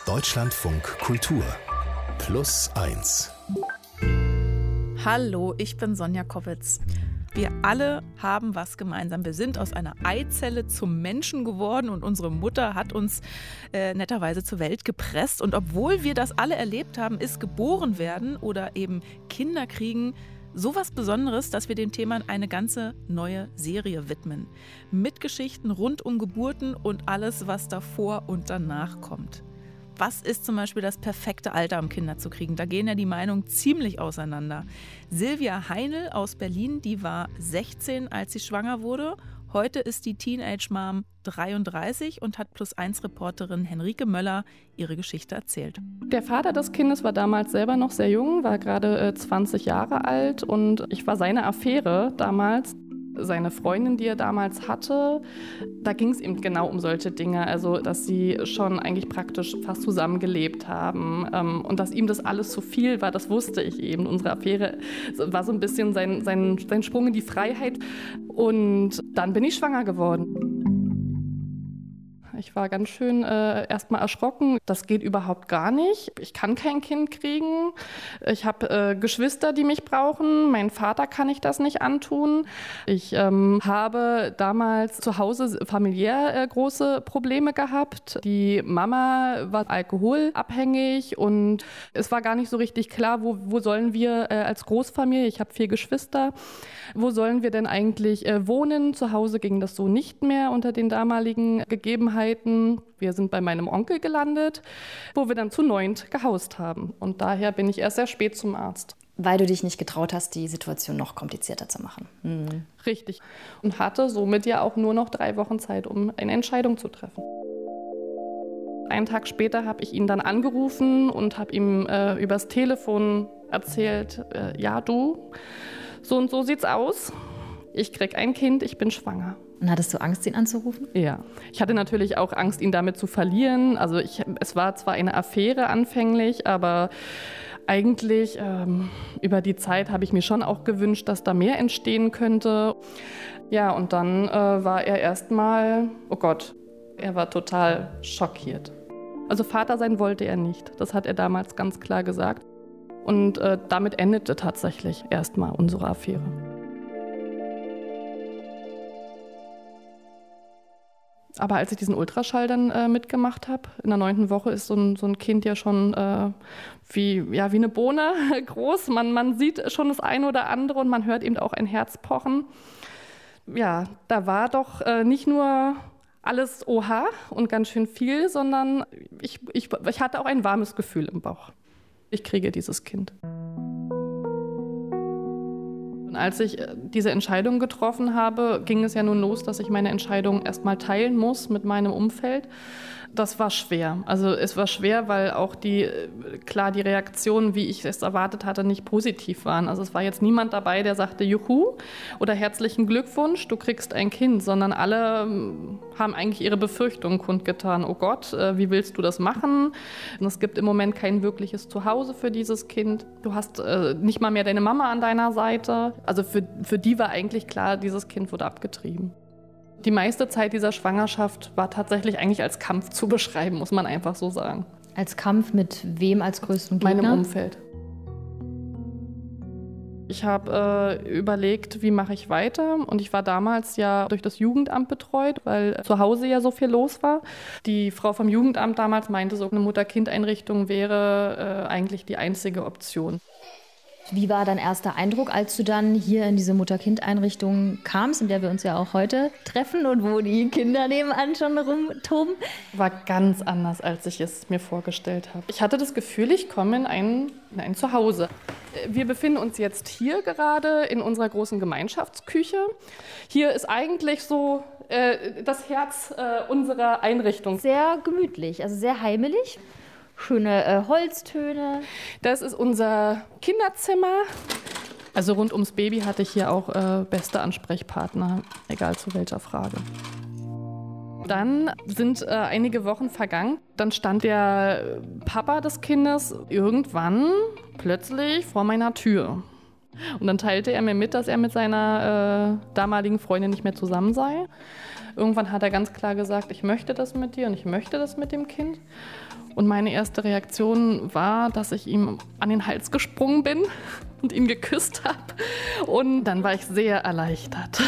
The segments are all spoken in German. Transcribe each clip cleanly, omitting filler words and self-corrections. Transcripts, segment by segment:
Deutschlandfunk Kultur +1. Hallo, ich bin Sonja Koppitz. Wir alle haben was gemeinsam. Wir sind aus einer Eizelle zum Menschen geworden und unsere Mutter hat uns netterweise zur Welt gepresst. Und obwohl wir das alle erlebt haben, ist geboren werden oder eben Kinder kriegen sowas Besonderes, dass wir dem Thema eine ganze neue Serie widmen. Mit Geschichten rund um Geburten und alles, was davor und danach kommt. Was ist zum Beispiel das perfekte Alter, um Kinder zu kriegen? Da gehen ja die Meinungen ziemlich auseinander. Silvia Heinl aus Berlin, die war 16, als sie schwanger wurde. Heute ist die Teenage-Mom 33 und hat +1-Reporterin Henrike Möller ihre Geschichte erzählt. Der Vater des Kindes war damals selber noch sehr jung, war gerade 20 Jahre alt und ich war seine Affäre damals. Seine Freundin, die er damals hatte, da ging es eben genau um solche Dinge, also dass sie schon eigentlich praktisch fast zusammengelebt haben und dass ihm das alles zu viel war, das wusste ich eben. Unsere Affäre war so ein bisschen sein Sprung in die Freiheit und dann bin ich schwanger geworden. Ich war ganz schön erstmal erschrocken. Das geht überhaupt gar nicht. Ich kann kein Kind kriegen. Ich habe Geschwister, die mich brauchen. Mein Vater kann ich das nicht antun. Ich habe damals zu Hause familiär große Probleme gehabt. Die Mama war alkoholabhängig und es war gar nicht so richtig klar, wo sollen wir als Großfamilie, ich habe 4 Geschwister, wo sollen wir denn eigentlich wohnen? Zu Hause ging das so nicht mehr unter den damaligen Gegebenheiten. Wir sind bei meinem Onkel gelandet, wo wir dann zu 9 gehaust haben. Und daher bin ich erst sehr spät zum Arzt. Weil du dich nicht getraut hast, die Situation noch komplizierter zu machen. Richtig. Und hatte somit ja auch nur noch 3 Wochen Zeit, um eine Entscheidung zu treffen. Einen Tag später habe ich ihn dann angerufen und habe ihm übers Telefon erzählt, ja du, so und so sieht's aus. Ich krieg ein Kind, ich bin schwanger. Und hattest du Angst, ihn anzurufen? Ja, ich hatte natürlich auch Angst, ihn damit zu verlieren. Also es war zwar eine Affäre anfänglich, aber eigentlich über die Zeit habe ich mir schon auch gewünscht, dass da mehr entstehen könnte. Ja, und dann war er erstmal, oh Gott, er war total schockiert. Also Vater sein wollte er nicht, das hat er damals ganz klar gesagt. Und damit endete tatsächlich erstmal unsere Affäre. Aber als ich diesen Ultraschall dann mitgemacht habe, in der 9. Woche ist so ein Kind ja schon wie eine Bohne groß. Man sieht schon das eine oder andere und man hört eben auch ein Herz pochen. Ja, da war doch nicht nur alles Oha und ganz schön viel, sondern ich hatte auch ein warmes Gefühl im Bauch. Ich kriege dieses Kind. Als ich diese Entscheidung getroffen habe, ging es ja nun los, dass ich meine Entscheidung erstmal teilen muss mit meinem Umfeld. Das war schwer. Also es war schwer, weil auch die Reaktionen, wie ich es erwartet hatte, nicht positiv waren. Also es war jetzt niemand dabei, der sagte, juhu oder herzlichen Glückwunsch, du kriegst ein Kind, sondern alle haben eigentlich ihre Befürchtungen kundgetan. Oh Gott, wie willst du das machen? Und es gibt im Moment kein wirkliches Zuhause für dieses Kind. Du hast nicht mal mehr deine Mama an deiner Seite. Also für die war eigentlich klar, dieses Kind wurde abgetrieben. Die meiste Zeit dieser Schwangerschaft war tatsächlich eigentlich als Kampf zu beschreiben, muss man einfach so sagen. Als Kampf mit wem als größten Gegner? Meinem Umfeld. Ich habe überlegt, wie mache ich weiter, und ich war damals ja durch das Jugendamt betreut, weil zu Hause ja so viel los war. Die Frau vom Jugendamt damals meinte, so eine Mutter-Kind-Einrichtung wäre eigentlich die einzige Option. Wie war dein erster Eindruck, als du dann hier in diese Mutter-Kind-Einrichtung kamst, in der wir uns ja auch heute treffen und wo die Kinder nebenan schon rumtoben? War ganz anders, als ich es mir vorgestellt habe. Ich hatte das Gefühl, ich komme in ein Zuhause. Wir befinden uns jetzt hier gerade in unserer großen Gemeinschaftsküche. Hier ist eigentlich so das Herz unserer Einrichtung. Sehr gemütlich, also sehr heimelig. Schöne Holztöne. Das ist unser Kinderzimmer. Also rund ums Baby hatte ich hier auch beste Ansprechpartner, egal zu welcher Frage. Dann sind einige Wochen vergangen. Dann stand der Papa des Kindes irgendwann plötzlich vor meiner Tür. Und dann teilte er mir mit, dass er mit seiner damaligen Freundin nicht mehr zusammen sei. Irgendwann hat er ganz klar gesagt, ich möchte das mit dir und ich möchte das mit dem Kind. Und meine erste Reaktion war, dass ich ihm an den Hals gesprungen bin und ihn geküsst habe. Und dann war ich sehr erleichtert.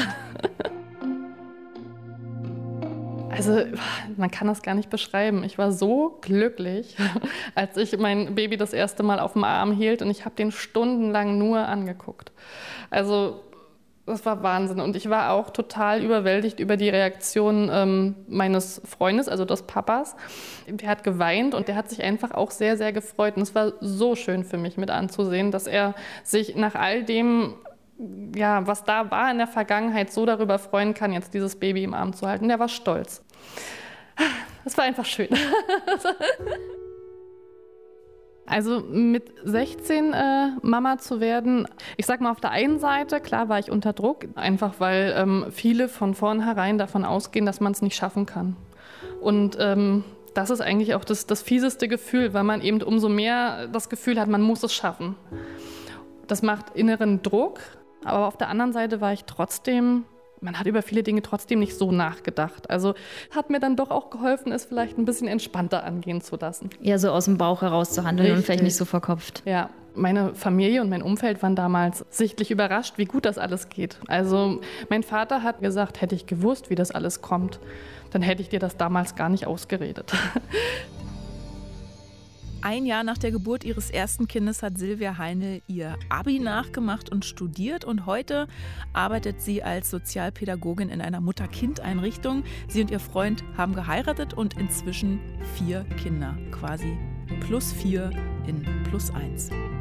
Also man kann das gar nicht beschreiben. Ich war so glücklich, als ich mein Baby das erste Mal auf dem Arm hielt und ich habe den stundenlang nur angeguckt. Also das war Wahnsinn und ich war auch total überwältigt über die Reaktion meines Freundes, also des Papas. Der hat geweint und der hat sich einfach auch sehr, sehr gefreut und es war so schön für mich mit anzusehen, dass er sich nach all dem, ja, was da war in der Vergangenheit, so darüber freuen kann, jetzt dieses Baby im Arm zu halten. Der war stolz. Das war einfach schön. Also mit 16 Mama zu werden, ich sag mal auf der einen Seite, klar war ich unter Druck, einfach weil viele von vornherein davon ausgehen, dass man es nicht schaffen kann. Und das ist eigentlich auch das fieseste Gefühl, weil man eben umso mehr das Gefühl hat, man muss es schaffen. Das macht inneren Druck, aber auf der anderen Seite war ich trotzdem, man hat über viele Dinge trotzdem nicht so nachgedacht. Also hat mir dann doch auch geholfen, es vielleicht ein bisschen entspannter angehen zu lassen. Eher so aus dem Bauch heraus zu handeln. Richtig. Und vielleicht nicht so verkopft. Ja, meine Familie und mein Umfeld waren damals sichtlich überrascht, wie gut das alles geht. Also mein Vater hat gesagt, hätte ich gewusst, wie das alles kommt, dann hätte ich dir das damals gar nicht ausgeredet. Ein Jahr nach der Geburt ihres ersten Kindes hat Silvia Heinl ihr Abi nachgemacht und studiert und heute arbeitet sie als Sozialpädagogin in einer Mutter-Kind-Einrichtung. Sie und ihr Freund haben geheiratet und inzwischen 4 Kinder, quasi +4 in +1.